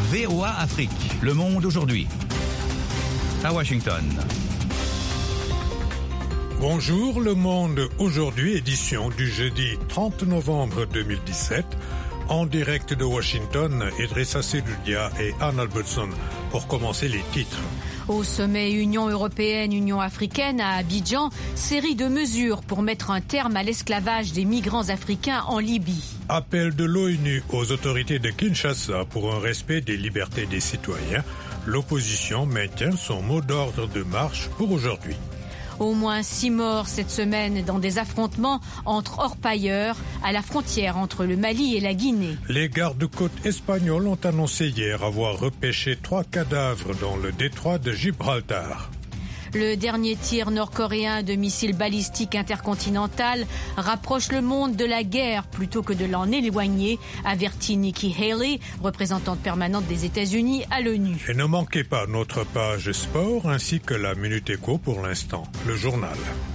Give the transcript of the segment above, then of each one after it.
VOA Afrique, le monde aujourd'hui. À Washington. Bonjour, le monde aujourd'hui, édition du jeudi 30 novembre 2017. En direct de Washington, Idrissa Seloudia et Anne Albertson pour commencer les titres. Au sommet Union européenne-Union africaine à Abidjan, série de mesures pour mettre un terme à l'esclavage des migrants africains en Libye. Appel de l'ONU aux autorités de Kinshasa pour un respect des libertés des citoyens. L'opposition maintient son mot d'ordre de marche pour aujourd'hui. Au moins 6 morts cette semaine dans des affrontements entre orpailleurs à la frontière entre le Mali et la Guinée. Les gardes-côtes espagnols ont annoncé hier avoir repêché 3 cadavres dans le détroit de Gibraltar. Le dernier tir nord-coréen de missiles balistiques intercontinental rapproche le monde de la guerre plutôt que de l'en éloigner, avertit Nikki Haley, représentante permanente des États-Unis à l'ONU. Et ne manquez pas notre page sport ainsi que la Minute Éco pour l'instant, le journal.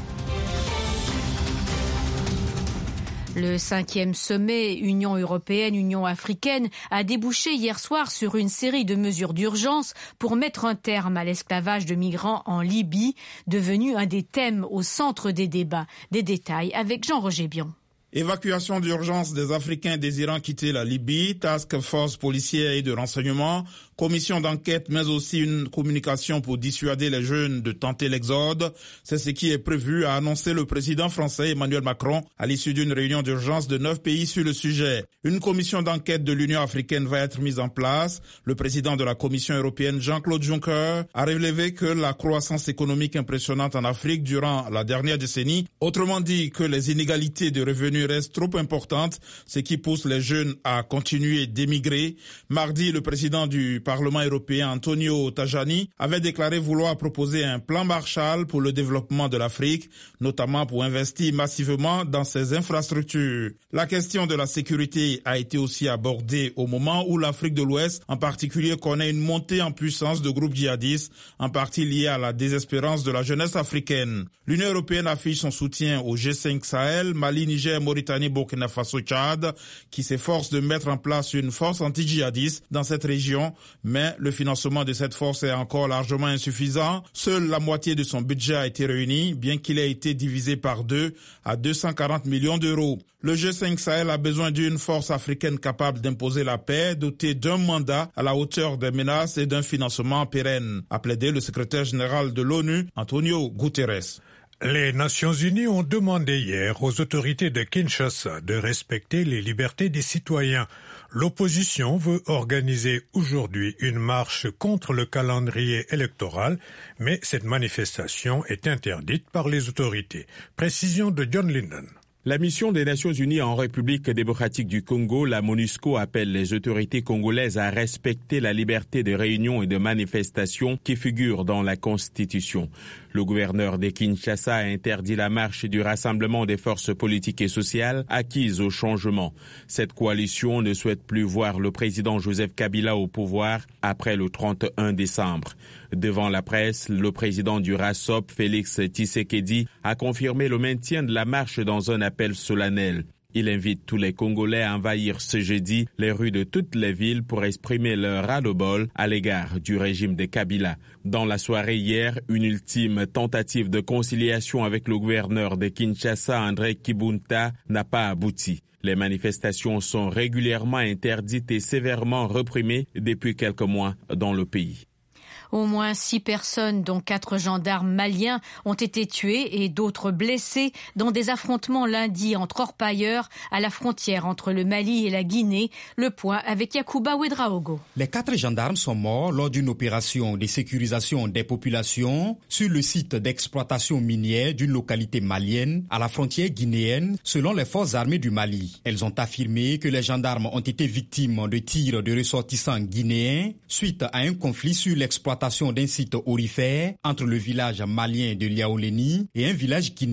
Le 5e sommet Union européenne-Union africaine a débouché hier soir sur une série de mesures d'urgence pour mettre un terme à l'esclavage de migrants en Libye, devenu un des thèmes au centre des débats. Des détails avec Jean-Roger Bion. Évacuation d'urgence des Africains désirant quitter la Libye, task force policière et de renseignement, commission d'enquête, mais aussi une communication pour dissuader les jeunes de tenter l'exode. C'est ce qui est prévu, a annoncé le président français Emmanuel Macron à l'issue d'une réunion d'urgence de 9 pays sur le sujet. Une commission d'enquête de l'Union africaine va être mise en place. Le président de la Commission européenne, Jean-Claude Juncker, a relevé que la croissance économique impressionnante en Afrique durant la dernière décennie, autrement dit que les inégalités de revenus restent trop importantes, ce qui pousse les jeunes à continuer d'émigrer. Mardi, le président du Parlement européen, Antonio Tajani, avait déclaré vouloir proposer un plan Marshall pour le développement de l'Afrique, notamment pour investir massivement dans ses infrastructures. La question de la sécurité a été aussi abordée au moment où l'Afrique de l'Ouest, en particulier, connaît une montée en puissance de groupes djihadistes, en partie liée à la désespérance de la jeunesse africaine. L'Union européenne affiche son soutien au G5 Sahel, Mali, Niger, Mauritanie, Burkina Faso, Tchad, qui s'efforce de mettre en place une force anti-djihadiste dans cette région, mais le financement de cette force est encore largement insuffisant. Seule la moitié de son budget a été réunie, bien qu'il ait été divisé par 2 à 240 millions d'euros. Le G5 Sahel a besoin d'une force africaine capable d'imposer la paix, dotée d'un mandat à la hauteur des menaces et d'un financement pérenne, a plaidé le secrétaire général de l'ONU, Antonio Guterres. Les Nations Unies ont demandé hier aux autorités de Kinshasa de respecter les libertés des citoyens. L'opposition veut organiser aujourd'hui une marche contre le calendrier électoral, mais cette manifestation est interdite par les autorités. Précision de John Linden. La mission des Nations Unies en République démocratique du Congo, la MONUSCO, appelle les autorités congolaises à respecter la liberté de réunion et de manifestation qui figure dans la Constitution. Le gouverneur de Kinshasa a interdit la marche du rassemblement des forces politiques et sociales acquises au changement. Cette coalition ne souhaite plus voir le président Joseph Kabila au pouvoir après le 31 décembre. Devant la presse, le président du RASOP, Félix Tshisekedi, a confirmé le maintien de la marche dans un appel solennel. Il invite tous les Congolais à envahir ce jeudi les rues de toutes les villes pour exprimer leur ras-le-bol à l'égard du régime de Kabila. Dans la soirée hier, une ultime tentative de conciliation avec le gouverneur de Kinshasa, André Kibunta, n'a pas abouti. Les manifestations sont régulièrement interdites et sévèrement réprimées depuis quelques mois dans le pays. Au moins 6 personnes, dont 4 gendarmes maliens, ont été tuées et d'autres blessées dans des affrontements lundi entre orpailleurs à la frontière entre le Mali et la Guinée. Le point avec Yacouba Ouedraogo. Les 4 gendarmes sont morts lors d'une opération de sécurisation des populations sur le site d'exploitation minière d'une localité malienne à la frontière guinéenne, selon les forces armées du Mali. Elles ont affirmé que les gendarmes ont été victimes de tirs de ressortissants guinéens suite à un conflit sur l'exploitation d'un site aurifère entre le village malien de Liaoléni et un village guinéen.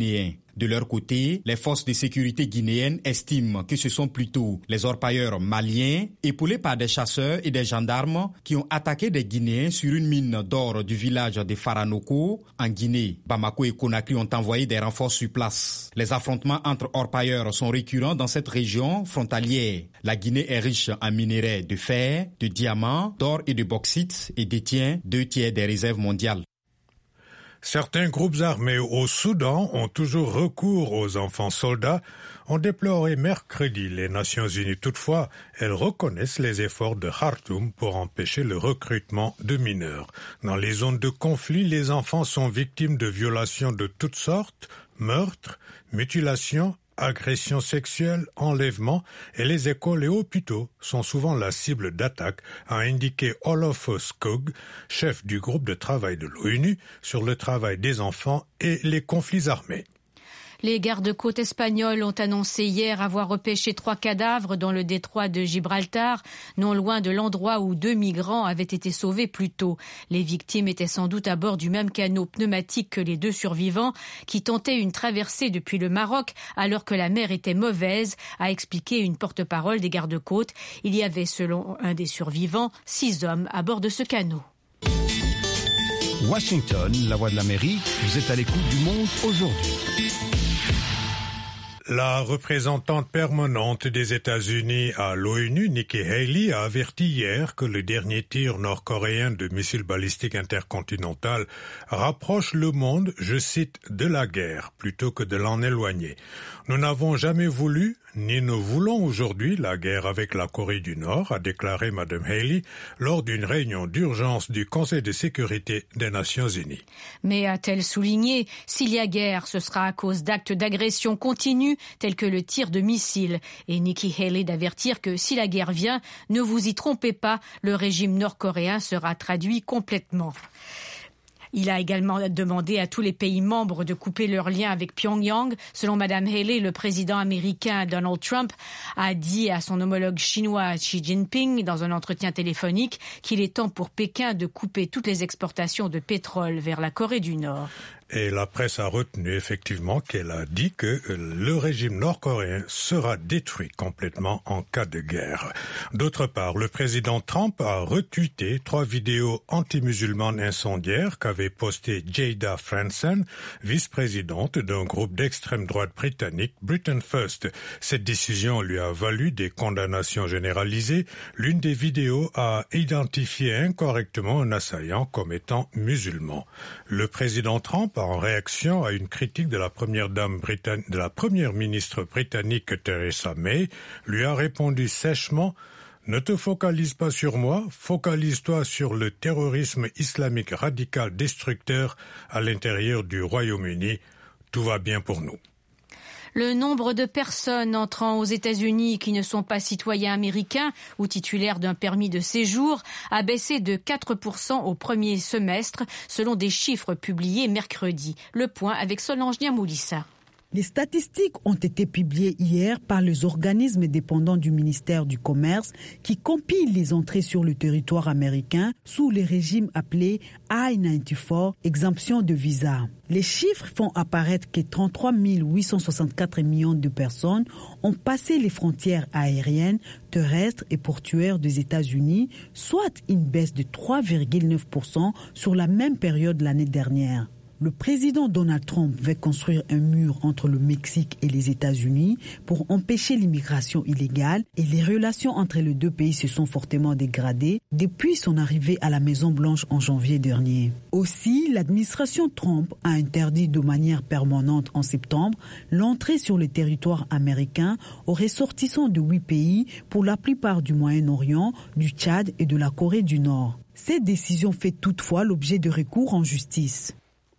De leur côté, les forces de sécurité guinéennes estiment que ce sont plutôt les orpailleurs maliens, épaulés par des chasseurs et des gendarmes, qui ont attaqué des Guinéens sur une mine d'or du village de Faranoko, en Guinée. Bamako et Conakry ont envoyé des renforts sur place. Les affrontements entre orpailleurs sont récurrents dans cette région frontalière. La Guinée est riche en minerais de fer, de diamants, d'or et de bauxite et détient 2/3 des réserves mondiales. Certains groupes armés au Soudan ont toujours recours aux enfants soldats, ont déploré mercredi les Nations Unies. Toutefois, elles reconnaissent les efforts de Khartoum pour empêcher le recrutement de mineurs. Dans les zones de conflit, les enfants sont victimes de violations de toutes sortes, meurtres, mutilations, agressions sexuelles, enlèvements, et les écoles et hôpitaux sont souvent la cible d'attaques, a indiqué Olof Skog, chef du groupe de travail de l'ONU sur le travail des enfants et les conflits armés. Les gardes-côtes espagnols ont annoncé hier avoir repêché 3 cadavres dans le détroit de Gibraltar, non loin de l'endroit où 2 migrants avaient été sauvés plus tôt. Les victimes étaient sans doute à bord du même canot pneumatique que les 2 survivants, qui tentaient une traversée depuis le Maroc alors que la mer était mauvaise, a expliqué une porte-parole des gardes-côtes. Il y avait, selon un des survivants, 6 hommes à bord de ce canot. Washington, la voix de l'Amérique, vous êtes à l'écoute du Monde aujourd'hui. La représentante permanente des États-Unis à l'ONU, Nikki Haley, a averti hier que le dernier tir nord-coréen de missiles balistiques intercontinental rapproche le monde, je cite, de la guerre plutôt que de l'en éloigner. Nous n'avons jamais voulu, ni ne voulons aujourd'hui la guerre avec la Corée du Nord, a déclaré Mme Haley lors d'une réunion d'urgence du Conseil de sécurité des Nations Unies. Mais a-t-elle souligné, s'il y a guerre, ce sera à cause d'actes d'agression continue tels que le tir de missiles. Et Nikki Haley d'avertir que si la guerre vient, ne vous y trompez pas, le régime nord-coréen sera traduit complètement. Il a également demandé à tous les pays membres de couper leurs liens avec Pyongyang. Selon Mme Haley, le président américain Donald Trump a dit à son homologue chinois Xi Jinping dans un entretien téléphonique qu'il est temps pour Pékin de couper toutes les exportations de pétrole vers la Corée du Nord. Et la presse a retenu effectivement qu'elle a dit que le régime nord-coréen sera détruit complètement en cas de guerre. D'autre part, le président Trump a retweeté 3 vidéos anti-musulmanes incendiaires qu'avait postées Jada Franson, vice-présidente d'un groupe d'extrême droite britannique, Britain First. Cette décision lui a valu des condamnations généralisées. L'une des vidéos a identifié incorrectement un assaillant comme étant musulman. Le président Trump, en réaction à une critique de la première ministre britannique Theresa May, lui a répondu sèchement « Ne te focalise pas sur moi, focalise-toi sur le terrorisme islamique radical destructeur à l'intérieur du Royaume-Uni. Tout va bien pour nous. » Le nombre de personnes entrant aux États-Unis qui ne sont pas citoyens américains ou titulaires d'un permis de séjour a baissé de 4% au premier semestre, selon des chiffres publiés mercredi. Le point avec Solange Niamoulissa. Les statistiques ont été publiées hier par les organismes dépendants du ministère du Commerce qui compilent les entrées sur le territoire américain sous les régimes appelés I-94, exemption de visa. Les chiffres font apparaître que 33 864 millions de personnes ont passé les frontières aériennes, terrestres et portuaires des États-Unis, soit une baisse de 3,9% sur la même période l'année dernière. Le président Donald Trump veut construire un mur entre le Mexique et les États-Unis pour empêcher l'immigration illégale et les relations entre les 2 pays se sont fortement dégradées depuis son arrivée à la Maison-Blanche en janvier dernier. Aussi, l'administration Trump a interdit de manière permanente en septembre l'entrée sur le territoire américain aux ressortissants de 8 pays pour la plupart du Moyen-Orient, du Tchad et de la Corée du Nord. Cette décision fait toutefois l'objet de recours en justice.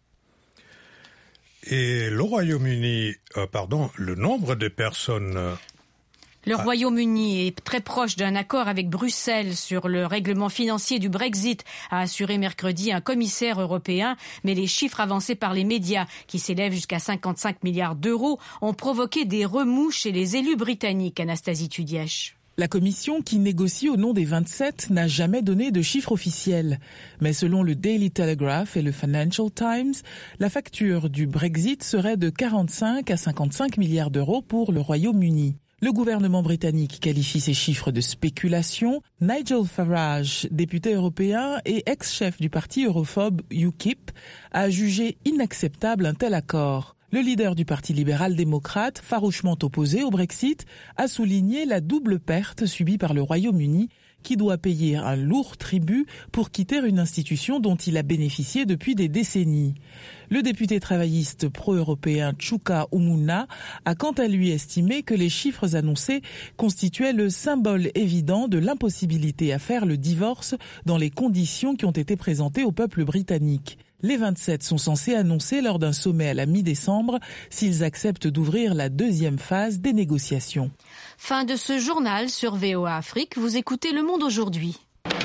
Et le Royaume-Uni, le nombre de personnes... Le Royaume-Uni est très proche d'un accord avec Bruxelles sur le règlement financier du Brexit, a assuré mercredi un commissaire européen. Mais les chiffres avancés par les médias, qui s'élèvent jusqu'à 55 milliards d'euros, ont provoqué des remous chez les élus britanniques, Anastasie Tudièche. La commission, qui négocie au nom des 27, n'a jamais donné de chiffres officiels. Mais selon le Daily Telegraph et le Financial Times, la facture du Brexit serait de 45 à 55 milliards d'euros pour le Royaume-Uni. Le gouvernement britannique qualifie ces chiffres de spéculation. Nigel Farage, député européen et ex-chef du parti europhobe UKIP, a jugé inacceptable un tel accord. Le leader du Parti libéral-démocrate, farouchement opposé au Brexit, a souligné la double perte subie par le Royaume-Uni, qui doit payer un lourd tribut pour quitter une institution dont il a bénéficié depuis des décennies. Le député travailliste pro-européen Chuka Umunna a quant à lui estimé que les chiffres annoncés constituaient le symbole évident de l'impossibilité à faire le divorce dans les conditions qui ont été présentées au peuple britannique. Les 27 sont censés annoncer lors d'un sommet à la mi-décembre s'ils acceptent d'ouvrir la deuxième phase des négociations. Fin de ce journal sur VOA Afrique. Vous écoutez Le Monde aujourd'hui.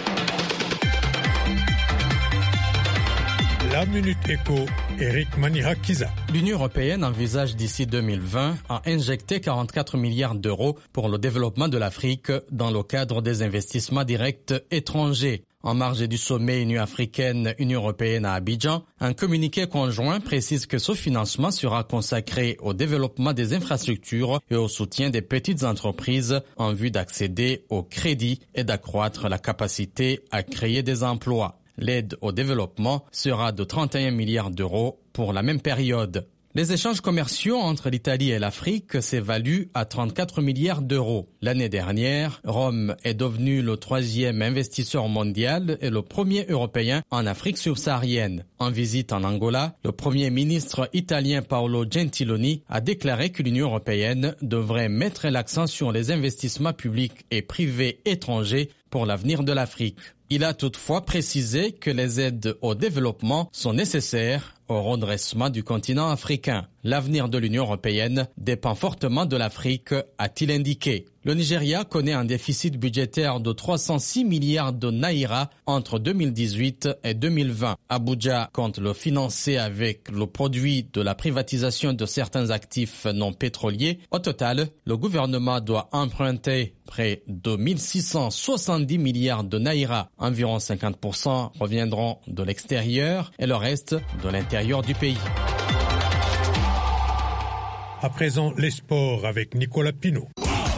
La Minute Éco, Eric Manirakiza. L'Union européenne envisage d'ici 2020 à injecter 44 milliards d'euros pour le développement de l'Afrique dans le cadre des investissements directs étrangers. En marge du sommet Union africaine-Union européenne à Abidjan, un communiqué conjoint précise que ce financement sera consacré au développement des infrastructures et au soutien des petites entreprises en vue d'accéder au crédit et d'accroître la capacité à créer des emplois. L'aide au développement sera de 31 milliards d'euros pour la même période. Les échanges commerciaux entre l'Italie et l'Afrique s'évaluent à 34 milliards d'euros. L'année dernière, Rome est devenu le 3e investisseur mondial et le premier européen en Afrique subsaharienne. En visite en Angola, le Premier ministre italien Paolo Gentiloni a déclaré que l'Union européenne devrait mettre l'accent sur les investissements publics et privés étrangers pour l'avenir de l'Afrique. Il a toutefois précisé que les aides au développement sont nécessaires au redressement du continent africain. L'avenir de l'Union européenne dépend fortement de l'Afrique, a-t-il indiqué. Le Nigeria connaît un déficit budgétaire de 306 milliards de naira entre 2018 et 2020. Abuja compte le financer avec le produit de la privatisation de certains actifs non pétroliers. Au total, le gouvernement doit emprunter près de 1670 milliards de naira. Environ 50% reviendront de l'extérieur et le reste de l'intérieur du pays. À présent, les sports avec Nicolas Pinault.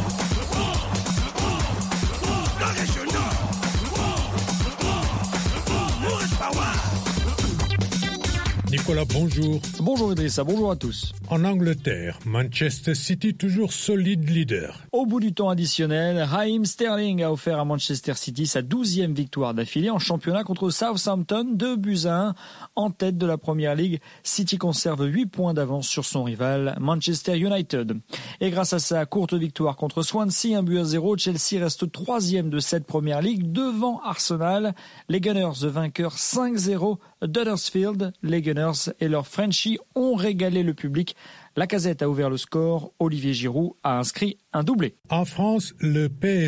Nicolas, bonjour. Bonjour Idrissa, bonjour à tous. En Angleterre, Manchester City toujours solide leader. Au bout du temps additionnel, Raheem Sterling a offert à Manchester City sa 12e victoire d'affilée en championnat contre Southampton, 2-1. En tête de la Premier League, City conserve 8 points d'avance sur son rival Manchester United. Et grâce à sa courte victoire contre Swansea, 1-0, Chelsea reste 3e de cette Premier League devant Arsenal. Les Gunners vainqueurs 5-0 d'Huddersfield. Les Gunners et leurs Frenchies ont régalé le public. Lacazette a ouvert le score, Olivier Giroud a inscrit un doublé. En France, le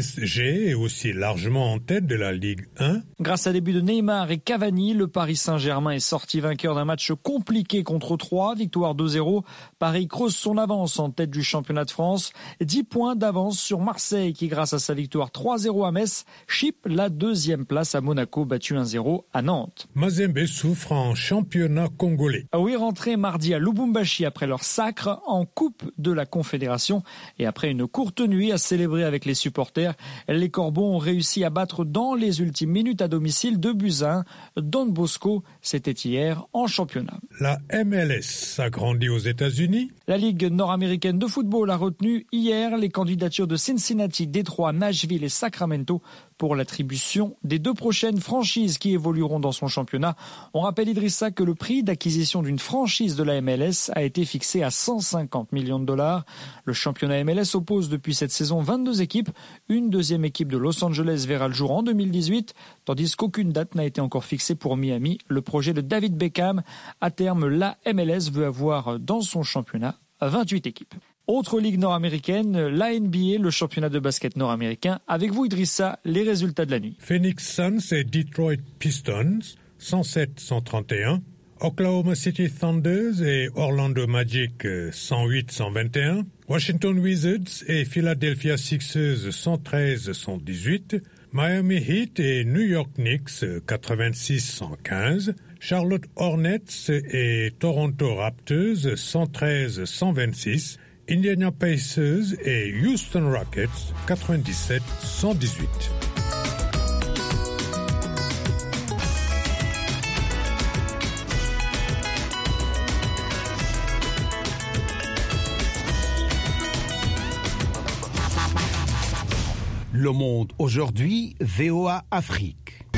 PSG est aussi largement en tête de la Ligue 1. Grâce à des buts de Neymar et Cavani, le Paris Saint-Germain est sorti vainqueur d'un match compliqué contre 3, victoire 2-0. Paris creuse son avance en tête du championnat de France. 10 points d'avance sur Marseille qui, grâce à sa victoire 3-0 à Metz, chipe la 2e place à Monaco, battu 1-0 à Nantes. Mazembe souffre en championnat congolais. Oui, rentré mardi à Lubumbashi après leur sacre en Coupe de la Confédération et après une courte nuit à célébrer avec les supporters, les Corbeaux ont réussi à battre dans les ultimes minutes à domicile 2-1. Don Bosco, c'était hier en championnat. La MLS s'agrandit aux États-Unis. La Ligue nord-américaine de football a retenu hier les candidatures de Cincinnati, Détroit, Nashville et Sacramento pour l'attribution des 2 prochaines franchises qui évolueront dans son championnat. On rappelle, Idrissa, que le prix d'acquisition d'une franchise de la MLS a été fixé à 150 millions de dollars. Le championnat MLS oppose depuis cette saison 22 équipes. Une 2e équipe de Los Angeles verra le jour en 2018, tandis qu'aucune date n'a été encore fixée pour Miami. Le projet de David Beckham, à terme, la MLS veut avoir dans son championnat 28 équipes. Autre ligue nord-américaine, la NBA, le championnat de basket nord-américain. Avec vous, Idrissa, les résultats de la nuit. Phoenix Suns et Detroit Pistons, 107-131. Oklahoma City Thunders et Orlando Magic 108-121. Washington Wizards et Philadelphia Sixers 113-118. Miami Heat et New York Knicks 86-115. Charlotte Hornets et Toronto Raptors 113-126. Indiana Pacers et Houston Rockets 97-118. Le Monde aujourd'hui, VOA Afrique.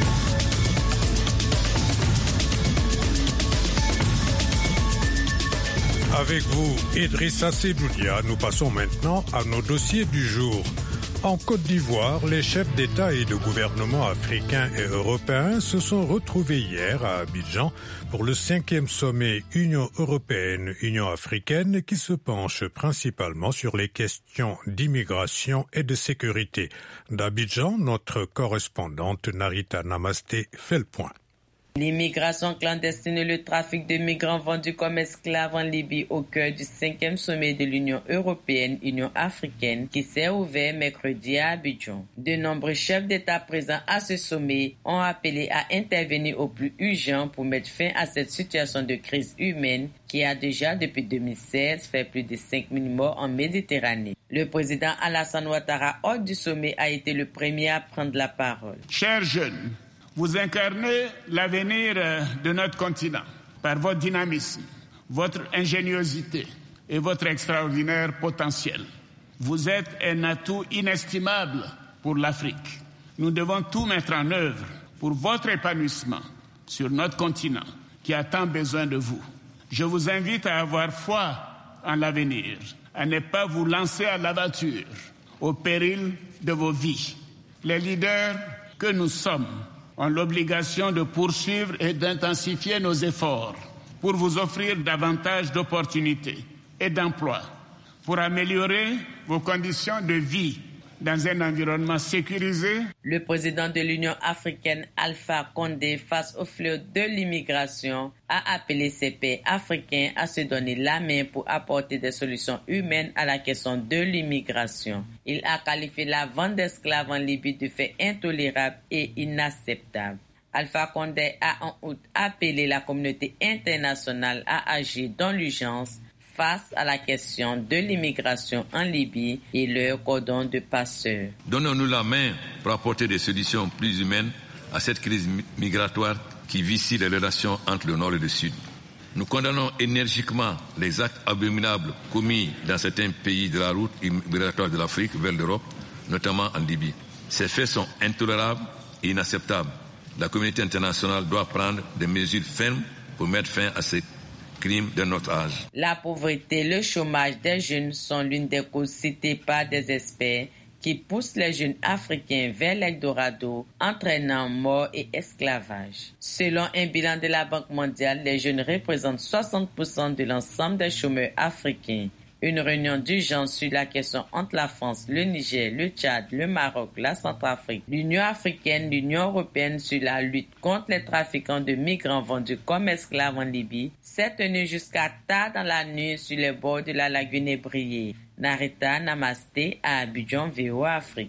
Avec vous, Idrissa Seloudia, nous passons maintenant à nos dossiers du jour. En Côte d'Ivoire, les chefs d'État et de gouvernement africains et européens se sont retrouvés hier à Abidjan pour le 5e sommet Union européenne-Union africaine qui se penche principalement sur les questions d'immigration et de sécurité. D'Abidjan, notre correspondante Narita Namasté fait le point. L'immigration clandestine et le trafic de migrants vendus comme esclaves en Libye au cœur du 5e sommet de l'Union européenne-Union africaine qui s'est ouvert mercredi à Abidjan. De nombreux chefs d'État présents à ce sommet ont appelé à intervenir au plus urgent pour mettre fin à cette situation de crise humaine qui a déjà depuis 2016 fait plus de 5000 morts en Méditerranée. Le président Alassane Ouattara, hôte du sommet, a été le premier à prendre la parole. Chers jeunes, vous incarnez l'avenir de notre continent par votre dynamisme, votre ingéniosité et votre extraordinaire potentiel. Vous êtes un atout inestimable pour l'Afrique. Nous devons tout mettre en œuvre pour votre épanouissement sur notre continent qui a tant besoin de vous. Je vous invite à avoir foi en l'avenir, à ne pas vous lancer à l'aventure au péril de vos vies. Les leaders que nous sommes ont l'obligation de poursuivre et d'intensifier nos efforts pour vous offrir davantage d'opportunités et d'emplois, pour améliorer vos conditions de vie dans un environnement sécurisé. Le président de l'Union africaine, Alpha Condé, face au fléau de l'immigration, a appelé ses pairs africains à se donner la main pour apporter des solutions humaines à la question de l'immigration. Il a qualifié la vente d'esclaves en Libye de fait intolérable et inacceptable. Alpha Condé a en août appelé la communauté internationale à agir dans l'urgence face à la question de l'immigration en Libye et leur cordon de passeurs. Donnons-nous la main pour apporter des solutions plus humaines à cette crise migratoire qui vicie les relations entre le Nord et le Sud. Nous condamnons énergiquement les actes abominables commis dans certains pays de la route migratoire de l'Afrique vers l'Europe, notamment en Libye. Ces faits sont intolérables et inacceptables. La communauté internationale doit prendre des mesures fermes pour mettre fin à ces crimes de notre âge. La pauvreté, le chômage des jeunes sont l'une des causes citées par des experts qui poussent les jeunes africains vers l'Eldorado, entraînant mort et esclavage. Selon un bilan de la Banque mondiale, les jeunes représentent 60% de l'ensemble des chômeurs africains. Une réunion d'urgence sur la question entre la France, le Niger, le Tchad, le Maroc, la Centrafrique, l'Union africaine, l'Union européenne sur la lutte contre les trafiquants de migrants vendus comme esclaves en Libye s'est tenue jusqu'à tard dans la nuit sur les bords de la lagune ébriée. Narita Namasté à Abidjan, VOA Afrique.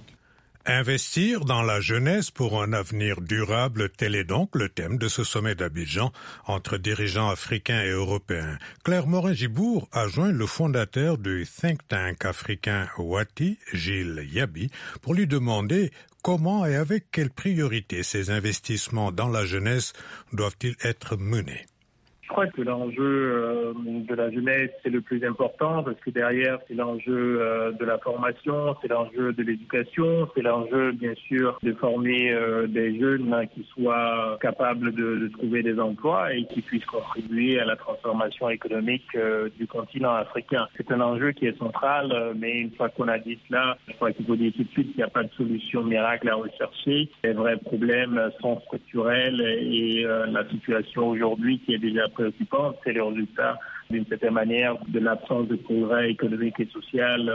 Investir dans la jeunesse pour un avenir durable, tel est donc le thème de ce sommet d'Abidjan entre dirigeants africains et européens. Claire Morin-Gibour a joint le fondateur du think tank africain Wati, Gilles Yabi, pour lui demander comment et avec quelles priorités ces investissements dans la jeunesse doivent-ils être menés. Je crois que l'enjeu de la jeunesse, c'est le plus important parce que derrière, c'est l'enjeu de la formation, c'est l'enjeu de l'éducation, c'est l'enjeu, bien sûr, de former des jeunes qui soient capables de trouver des emplois et qui puissent contribuer à la transformation économique du continent africain. C'est un enjeu qui est central, mais une fois qu'on a dit cela, je crois qu'il faut dire tout de suite qu'il n'y a pas de solution miracle à rechercher. Les vrais problèmes sont structurels et la situation aujourd'hui qui est déjà préoccupante, c'est le résultat d'une certaine manière de l'absence de progrès économique et social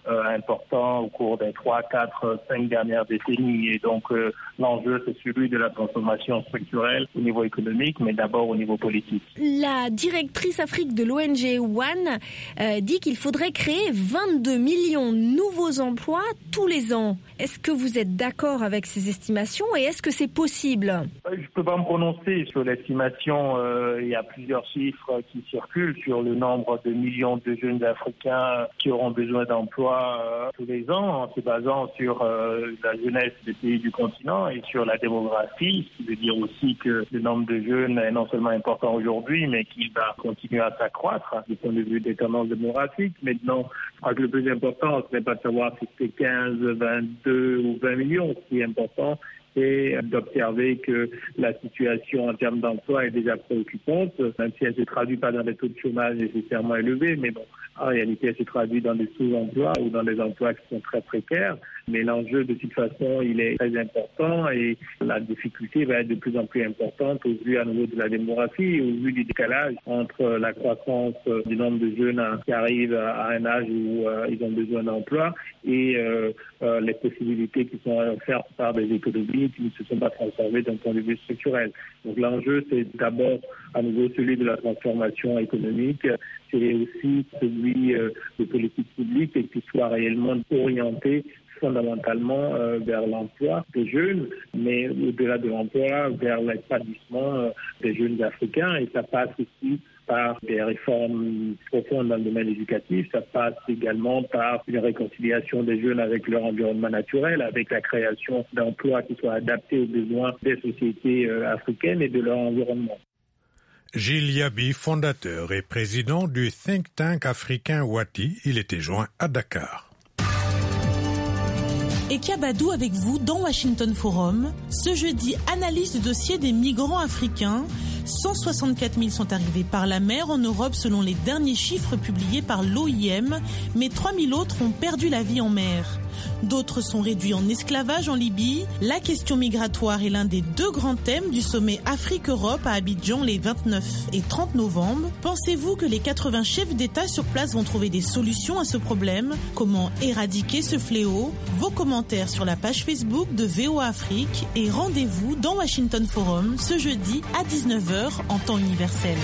important au cours des 3, 4, 5 dernières décennies. Et donc, l'enjeu, c'est celui de la transformation structurelle au niveau économique, mais d'abord au niveau politique. La directrice Afrique de l'ONG One dit qu'il faudrait créer 22 millions de nouveaux emplois tous les ans. Est-ce que vous êtes d'accord avec ces estimations et est-ce que c'est possible? Je ne peux pas me prononcer sur l'estimation. Il y a plusieurs chiffres qui circulent sur le nombre de millions de jeunes Africains qui auront besoin d'emploi tous les ans, en se basant sur la jeunesse des pays du continent et sur la démographie, ce qui veut dire aussi que le nombre de jeunes est non seulement important aujourd'hui, mais qu'il va continuer à s'accroître du point de vue des tendances démographiques. Maintenant, je crois que le plus important, ce n'est pas de savoir si c'est 15, 22 ou 20 millions. Ce qui est important, c'est d'observer que la situation en termes d'emploi est déjà préoccupante, même si elle ne se traduit pas dans des taux de chômage nécessairement élevés, mais bon, en réalité, elle se traduit dans des sous-emplois ou dans des emplois qui sont très précaires. Mais l'enjeu, de toute façon, il est très important et la difficulté va être de plus en plus importante au vu à nouveau de la démographie, au vu du décalage entre la croissance du nombre de jeunes qui arrivent à un âge où ils ont besoin d'emploi et les possibilités qui sont offertes par des économies qui ne se sont pas transformées d'un point de vue structurel. Donc l'enjeu, c'est d'abord à nouveau celui de la transformation économique, c'est aussi celui de politique publique et qui soit réellement orienté fondamentalement vers l'emploi des jeunes, mais au-delà de l'emploi, vers l'établissement des jeunes africains. Et ça passe aussi par des réformes profondes dans le domaine éducatif, ça passe également par une réconciliation des jeunes avec leur environnement naturel, avec la création d'emplois qui soient adaptés aux besoins des sociétés africaines et de leur environnement. Gilles Yabi, fondateur et président du think tank africain Wati, il était joint à Dakar. Et Kabadou avec vous dans Washington Forum. Ce jeudi, analyse du dossier des migrants africains. 164 000 sont arrivés par la mer en Europe selon les derniers chiffres publiés par l'OIM, mais 3 000 autres ont perdu la vie en mer. D'autres sont réduits en esclavage en Libye. La question migratoire est l'un des deux grands thèmes du sommet Afrique-Europe à Abidjan les 29 et 30 novembre. Pensez-vous que les 80 chefs d'État sur place vont trouver des solutions à ce problème? Comment éradiquer ce fléau? Vos commentaires sur la page Facebook de VOA Afrique et rendez-vous dans Washington Forum ce jeudi à 19h en temps universel.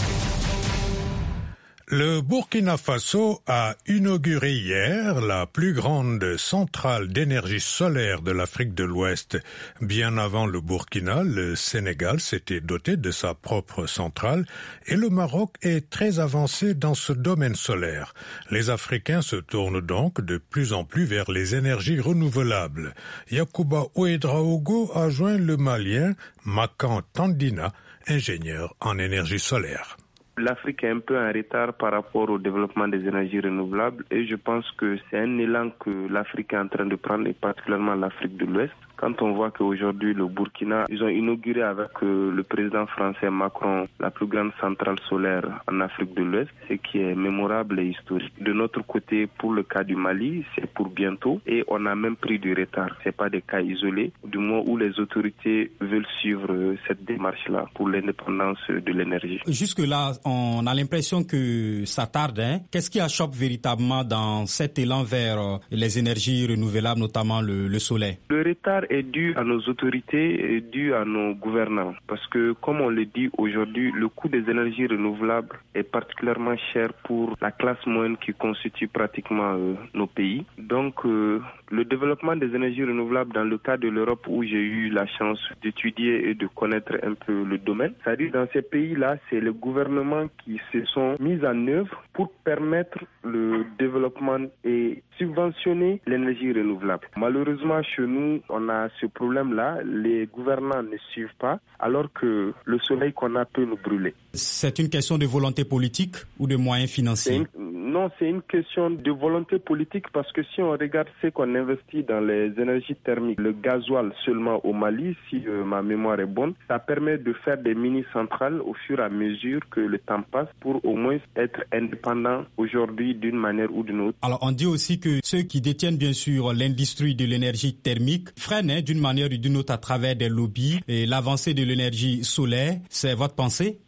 Le Burkina Faso a inauguré hier la plus grande centrale d'énergie solaire de l'Afrique de l'Ouest. Bien avant le Burkina, le Sénégal s'était doté de sa propre centrale et le Maroc est très avancé dans ce domaine solaire. Les Africains se tournent donc de plus en plus vers les énergies renouvelables. Yacouba Ouedraogo a joint le Malien Makan Tandina, ingénieur en énergie solaire. L'Afrique est un peu en retard par rapport au développement des énergies renouvelables et je pense que c'est un élan que l'Afrique est en train de prendre et particulièrement l'Afrique de l'Ouest. Quand on voit qu'aujourd'hui le Burkina, ils ont inauguré avec le président français Macron la plus grande centrale solaire en Afrique de l'Ouest, ce qui est mémorable et historique. De notre côté, pour le cas du Mali, c'est pour bientôt et on a même pris du retard. C'est pas des cas isolés, du moins où les autorités veulent suivre cette démarche-là pour l'indépendance de l'énergie. Jusque-là, on a l'impression que ça tarde. Qu'est-ce qui achoppe véritablement dans cet élan vers les énergies renouvelables, notamment le soleil? Le retard est dû à nos autorités et dû à nos gouvernants. Parce que, comme on le dit aujourd'hui, le coût des énergies renouvelables est particulièrement cher pour la classe moyenne qui constitue pratiquement nos pays. Donc, le développement des énergies renouvelables dans le cas de l'Europe où j'ai eu la chance d'étudier et de connaître un peu le domaine, c'est-à-dire dans ces pays-là, c'est les gouvernements qui se sont mis en œuvre pour permettre le développement et subventionner l'énergie renouvelable. Malheureusement, chez nous, on a ce problème-là. Les gouvernants ne suivent pas, alors que le soleil qu'on a peut nous brûler. C'est une question de volonté politique ou de moyens financiers? Non, c'est une question de volonté politique parce que si on regarde ce qu'on investit dans les énergies thermiques, le gasoil seulement au Mali, si ma mémoire est bonne, ça permet de faire des mini-centrales au fur et à mesure que le temps passe pour au moins être indépendant aujourd'hui d'une manière ou d'une autre. Alors on dit aussi que ceux qui détiennent bien sûr l'industrie de l'énergie thermique freinent d'une manière ou d'une autre à travers des lobbies et l'avancée de l'énergie solaire. C'est votre pensée?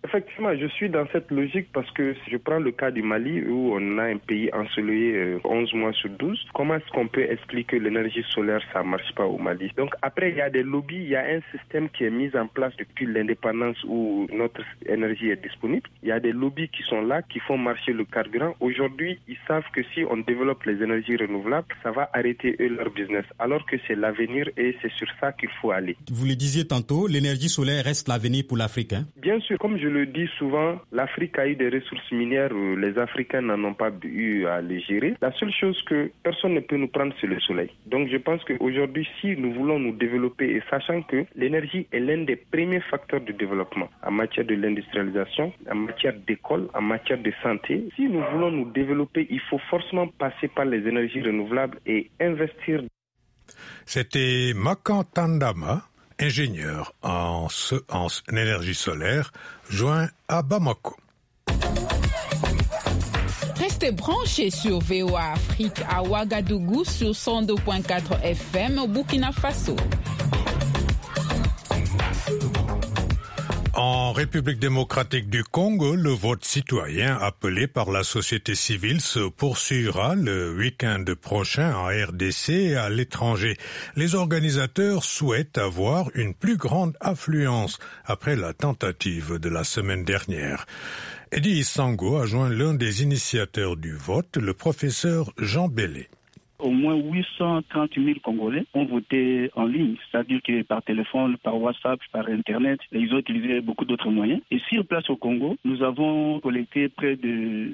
Effectivement, je suis dans cette logique parce que si je prends le cas du Mali où on a un pays ensoleillé 11 mois sur 12, comment est-ce qu'on peut expliquer que l'énergie solaire, ça ne marche pas au Mali? Donc après, il y a des lobbies, il y a un système qui est mis en place depuis l'indépendance où notre énergie est disponible. Il y a des lobbies qui sont là, qui font marcher le carburant. Aujourd'hui, ils savent que si on développe les énergies renouvelables, ça va arrêter eux leur business, alors que c'est l'avenir et c'est sur ça qu'il faut aller. Vous le disiez tantôt, l'énergie solaire reste l'avenir pour l'Afrique, hein? Bien sûr, comme je le dis souvent, l'Afrique a eu des ressources minières où les Africains n'en ont pas eu à les gérer. La seule chose que personne ne peut nous prendre, c'est le soleil. Donc je pense qu'aujourd'hui, si nous voulons nous développer, et sachant que l'énergie est l'un des premiers facteurs de développement en matière de l'industrialisation, en matière d'école, en matière de santé, si nous voulons nous développer, il faut forcément passer par les énergies renouvelables et investir. C'était Makan Tandama, ingénieur en énergie solaire, joint à Bamako. Restez branchés sur VOA Afrique à Ouagadougou sur 102.4 FM au Burkina Faso. En République démocratique du Congo, le vote citoyen appelé par la société civile se poursuivra le week-end prochain en RDC et à l'étranger. Les organisateurs souhaitent avoir une plus grande affluence après la tentative de la semaine dernière. Eddie Sango a joint l'un des initiateurs du vote, le professeur Jean Bellé. Au moins 830 000 Congolais ont voté en ligne, c'est-à-dire que par téléphone, par WhatsApp, par Internet, ils ont utilisé beaucoup d'autres moyens. Et sur place au Congo, nous avons collecté près de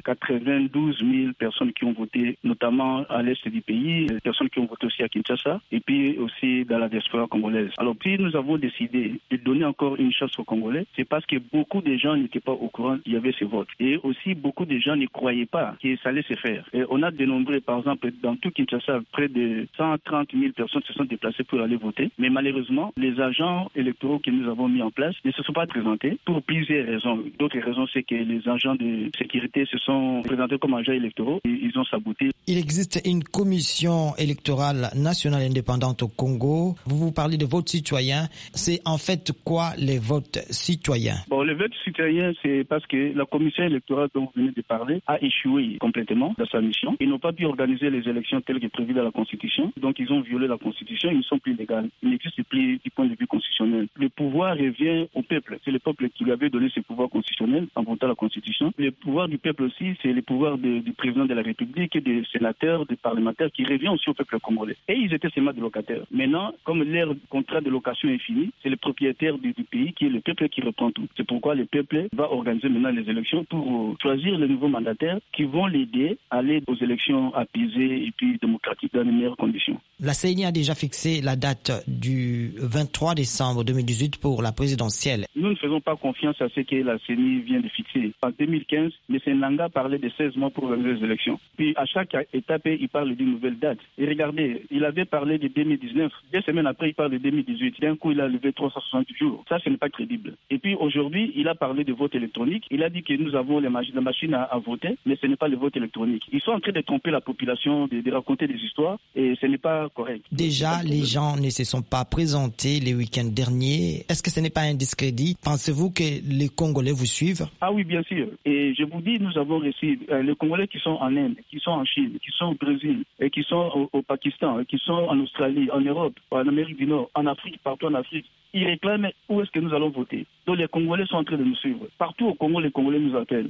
92 000 personnes qui ont voté, notamment à l'est du pays, personnes qui ont voté aussi à Kinshasa, et puis aussi dans la diaspora congolaise. Alors, si nous avons décidé de donner encore une chance aux Congolais, c'est parce que beaucoup de gens n'étaient pas au courant qu'il y avait ce vote. Et aussi, beaucoup de gens ne croyaient pas que ça allait se faire. Et on a dénombré, par exemple, dans tout Kinshasa, près de 130 000 personnes se sont déplacées pour aller voter. Mais malheureusement, les agents électoraux que nous avons mis en place ne se sont pas présentés pour plusieurs raisons. D'autres raisons, c'est que les agents de sécurité se sont présentés comme agents électoraux et ils ont saboté. Il existe une commission électorale nationale indépendante au Congo. Vous parlez de vote citoyen. C'est en fait quoi les votes citoyens? Bon, le vote citoyen, c'est parce que la commission électorale dont vous venez de parler a échoué complètement dans sa mission. Ils n'ont pas pu organiser les élections telles que prévues dans la Constitution. Donc, ils ont violé la Constitution. Ils ne sont plus légaux. Ils n'existent plus du point de vue constitutionnel. Le pouvoir revient au peuple. C'est le peuple qui lui avait donné ce pouvoir constitutionnel en votant la Constitution. Le pouvoir du peuple aussi, c'est le pouvoir du président de la République et des sénateurs, des parlementaires qui revient aussi au peuple congolais. Et ils étaient seulement des locataires. Maintenant, comme leur contrat de location est fini, c'est le propriétaire du pays qui est le peuple qui reprend tout. C'est pourquoi le peuple va organiser maintenant les élections pour choisir les nouveaux mandataires qui vont l'aider à aller aux élections apaisées et puis démocratiques dans les meilleures conditions. La CENI a déjà fixé la date du 23 décembre 2018 pour la présidentielle. Nous ne faisons pas confiance à ce que la CENI vient de fixer. En 2015, M. Nanga parlait de 16 mois pour organiser les élections. Puis à chaque étape, il parle d'une nouvelle date. Et regardez, il avait parlé de 2019. 2 semaines après, il parle de 2018. D'un coup, il a levé 360 jours. Ça, ce n'est pas crédible. Et puis aujourd'hui, il a parlé de vote électronique. Il a dit que nous avons la machine à voter, mais ce n'est pas le vote électronique. Ils sont en train de tromper la population, de raconter des histoires, et ce n'est pas correct. Déjà, les gens ne se sont pas présentés les week-ends derniers. Est-ce que ce n'est pas un discrédit? Pensez-vous que les Congolais vous suivent? Ah oui, bien sûr. Et je vous dis, nous avons reçu les Congolais qui sont en Inde, qui sont en Chine, qui sont au Brésil, et qui sont au Pakistan, qui sont en Australie, en Europe, en Amérique du Nord, en Afrique, partout en Afrique. Ils réclament où est-ce que nous allons voter. Donc les Congolais sont en train de nous suivre. Partout au Congo, les Congolais nous appellent.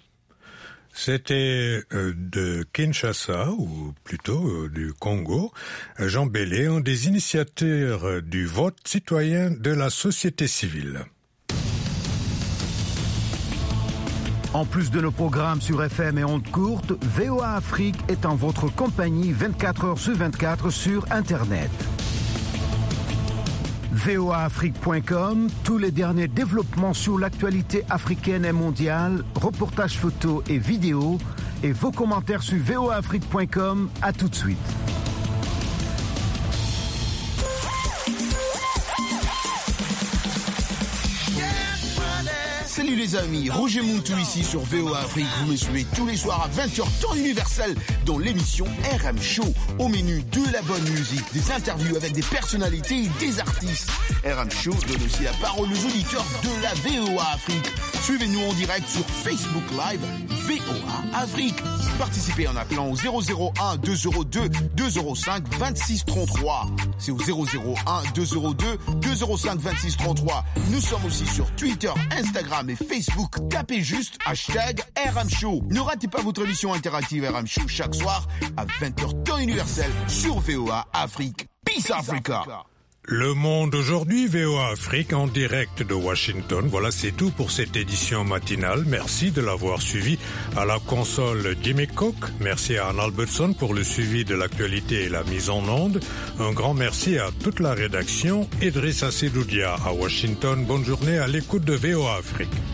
C'était de Kinshasa, ou plutôt du Congo, Jean Bellé, un des initiateurs du vote citoyen de la société civile. En plus de nos programmes sur FM et ondes courtes, VOA Afrique est en votre compagnie 24 heures sur 24 sur Internet. voaafrique.com, tous les derniers développements sur l'actualité africaine et mondiale, reportages photos et vidéos, et vos commentaires sur voaafrique.com. À tout de suite. Salut les amis, Roger Mountou ici sur VOA Afrique. Vous me suivez tous les soirs à 20h temps universel dans l'émission RM Show. Au menu de la bonne musique, des interviews avec des personnalités et des artistes. RM Show donne aussi la parole aux auditeurs de la VOA Afrique. Suivez-nous en direct sur Facebook Live VOA Afrique. Participez en appelant au 001 202 205 26 33. C'est au 001 202 205 26 33. Nous sommes aussi sur Twitter, Instagram et Facebook. Tapez juste #RM Show. Ne ratez pas votre émission interactive RM Show chaque soir à 20h temps universel sur VOA Afrique. Peace Africa. Le Monde aujourd'hui, VOA Afrique en direct de Washington. Voilà, c'est tout pour cette édition matinale. Merci de l'avoir suivi. À la console, Jimmy Cook. Merci à Anne Albertson pour le suivi de l'actualité et la mise en onde. Un grand merci à toute la rédaction. Idrissa Sedoudia à Washington. Bonne journée à l'écoute de VOA Afrique.